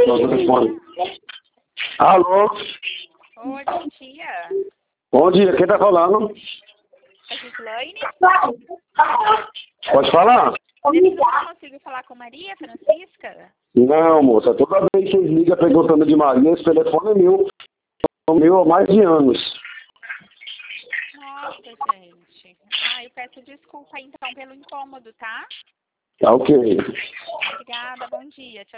no telefone. Alô? Oi, bom dia. Bom dia, quem tá falando? É Gislaine? Pode falar? Eu não consigo falar com Maria Francisca? Não, moça, toda vez que vocês ligam perguntando de Maria, esse telefone é meu. É meu há mais de anos. Nossa, gente. Eu peço desculpa então pelo incômodo, tá? Tá ok. Obrigada, bom dia. Tchau.